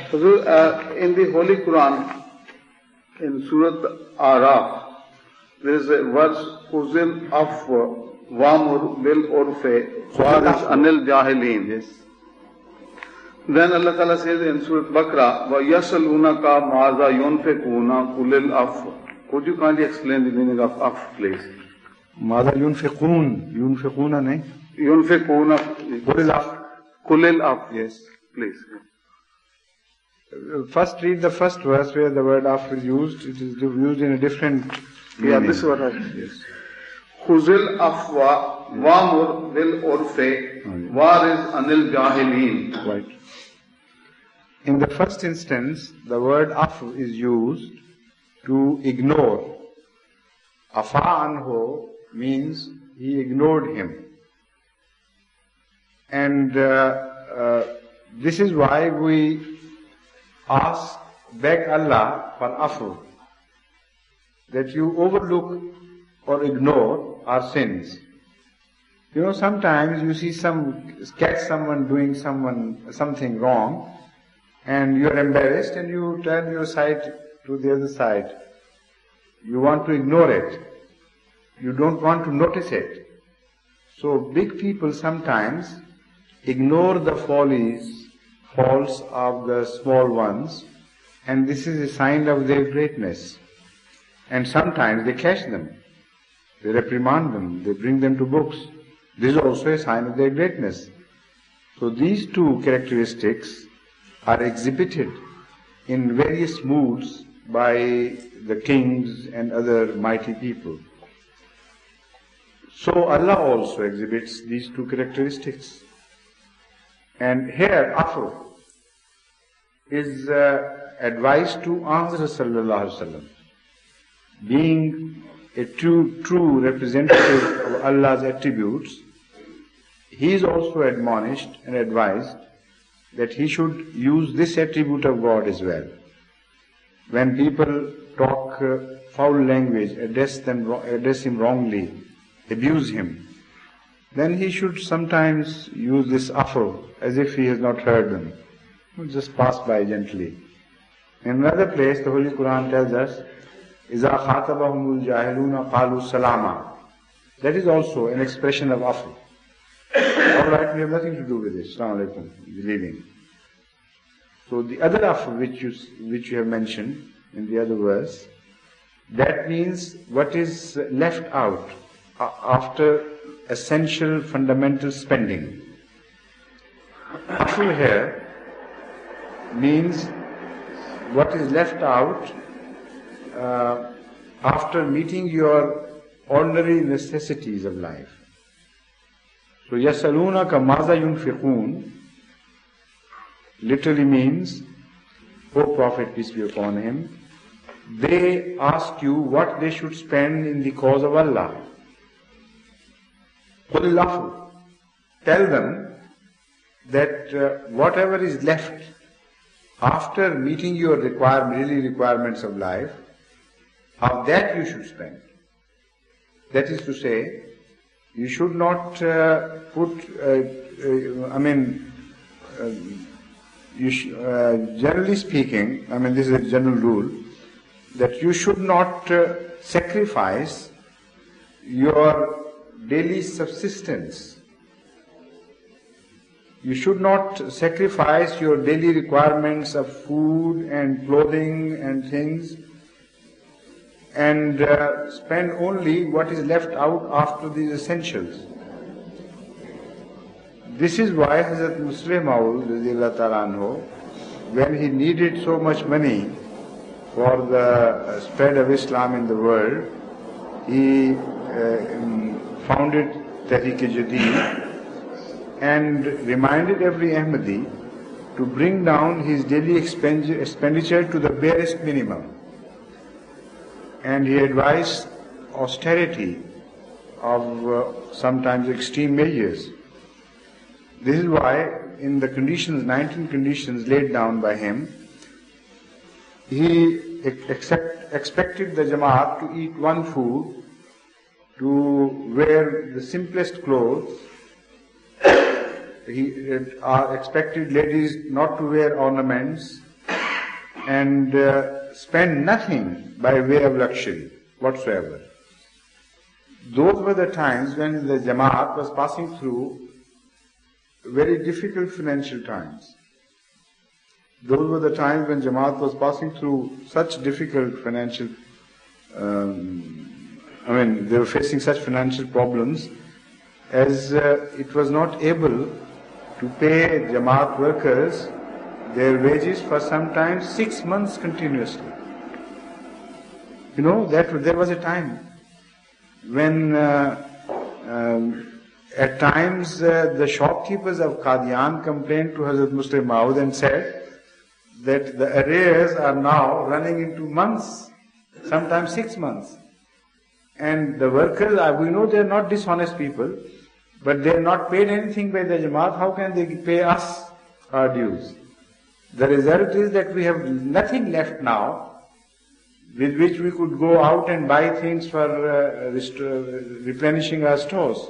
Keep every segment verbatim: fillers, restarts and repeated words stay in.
So, uh, in the Holy Quran, in Surah Araf, there is a verse, Uzil af wamur bil urfe waris anil jahilin. Yes. Then Allah Ta'ala says in Surah Baqarah, wa yasalunaka maza yunfiquna kulil af. Could you kindly explain the meaning of af, please? Maza yunfiqun. Yunfiquna nahi? Yunfiquna. Kulil af. Kulil af. Yes. Please. First read the first verse where the word af is used. It is used in a different meaning. Yeah, this is what I Yes. Khuzil afwa wamur bil urfe waris anil jahilin. Right. In the first instance, the word af is used to ignore. Afa anhu means he ignored him. And uh, uh, this is why we ask, beg Allah for afu, that you overlook or ignore our sins. You know, sometimes you see some, catch someone doing someone something wrong, and you are embarrassed and you turn your side to the other side. You want to ignore it. You don't want to notice it. So big people sometimes ignore the follies, faults of the small ones, and this is a sign of their greatness. And sometimes they catch them, they reprimand them, they bring them to books. This is also a sign of their greatness. So these two characteristics are exhibited in various moods by the kings and other mighty people. So Allah also exhibits these two characteristics. And here, afu is uh, advice to answer Sallallahu Alaihi Wasallam. Being a true, true representative of Allah's attributes, he is also admonished and advised that he should use this attribute of God as well. When people talk uh, foul language, address them, address him wrongly, abuse him, then he should sometimes use this afu as if he has not heard them. Just pass by gently. In another place, the Holy Quran tells us, إِذَا خَاطَبَهُمُ الْجَاهِلُونَ قَالُوا سَلَامًا. That is also an expression of afu. Alright, we have nothing to do with this. Assalamu alaikum, leaving. So the other afu which you, which you have mentioned in the other verse, that means what is left out after essential fundamental spending. Afu here means what is left out uh, after meeting your ordinary necessities of life. So yasalunaka maza yunfiqun literally means, O Prophet, peace be upon him, they ask you what they should spend in the cause of Allah. Qul afu. Tell them that uh, whatever is left after meeting your require, daily requirements of life, of that you should spend. That is to say, you should not uh, put, uh, uh, I mean, uh, you sh- uh, generally speaking, I mean this is a general rule, that you should not uh, sacrifice your daily subsistence. You should not sacrifice your daily requirements of food and clothing and things and uh, spend only what is left out after these essentials. This is why Hazrat Musleh Maud, when he needed so much money for the spread of Islam in the world, he uh, founded Tehreek-e-Jadid and reminded every Ahmadi to bring down his daily expenditure to the barest minimum. And he advised austerity of uh, sometimes extreme measures. This is why in the conditions, nineteen conditions laid down by him, he accept, expected the Jamaat to eat one food, to wear the simplest clothes. He uh, expected ladies not to wear ornaments, and uh, spend nothing by way of luxury whatsoever. Those were the times when the Jamaat was passing through very difficult financial times. Those were the times when Jamaat was passing through such difficult financial, um, I mean, they were facing such financial problems as uh, it was not able to pay Jamaat workers their wages for sometimes six months continuously. You know, that there was a time when uh, um, at times uh, the shopkeepers of Qadian complained to Hazrat Musleh Maud and said that the arrears are now running into months, sometimes six months. And the workers, are, we know they are not dishonest people, but they are not paid anything by the Jamaat. How can they pay us our dues? The result is that we have nothing left now with which we could go out and buy things for uh, replenishing our stores.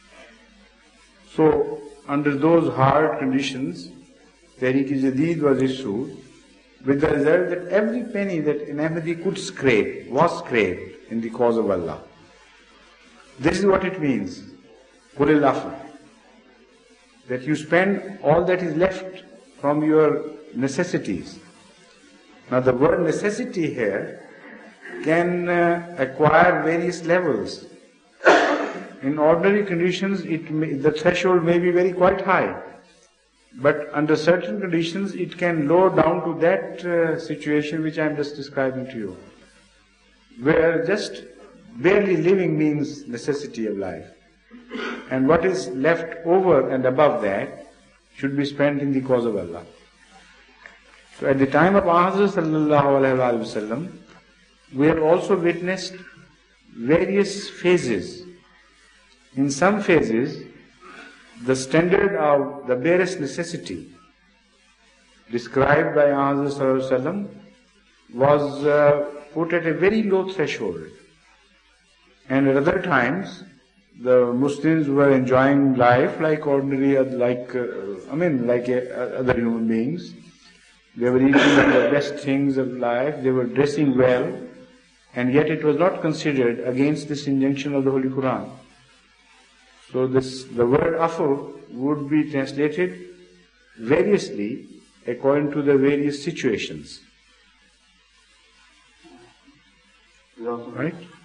So, under those hard conditions, Tehreek-e-Jadid was issued, with the result that every penny that an Ahmadi could scrape was scraped in the cause of Allah. This is what it means, Qulil Afr, that you spend all that is left from your necessities. Now the word necessity here can uh, acquire various levels. In ordinary conditions, it may, the threshold may be very quite high. But under certain conditions, it can lower down to that uh, situation which I am just describing to you, where just barely living means necessity of life. And what is left over and above that should be spent in the cause of Allah. So at the time of Ahmad sallallahu alaihi wasallam, we have also witnessed various phases. In some phases, the standard of the barest necessity described by Ahmad sallallahu alaihi wasallam was uh, put at a very low threshold. And at other times, the Muslims were enjoying life like ordinary, like, uh, I mean, like uh, other human beings. They were eating the best things of life, they were dressing well, and yet it was not considered against this injunction of the Holy Quran. So this, the word afur would be translated variously according to the various situations. Right?